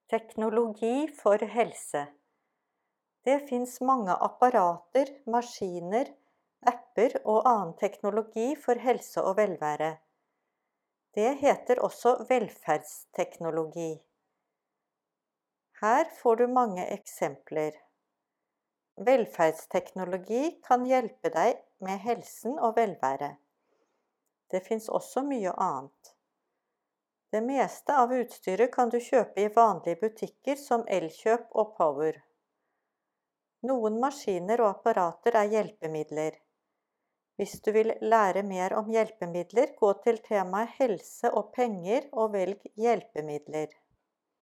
Teknologi for helse. Det finnes mange apparater, maskiner, apper og annen teknologi for helse og velvære. Det heter også velferdsteknologi. Her får du mange eksempler. Velferdsteknologi kan hjelpe deg med helsen og velvære. Det finnes også mye annet. Det meste av utstyret kan du kjøpe i vanlige butikker som Elkjøp og Power. Noen maskiner og apparater er hjelpemidler. Hvis du vil lære mer om hjelpemidler, gå til temaet helse og penger og velg hjelpemidler.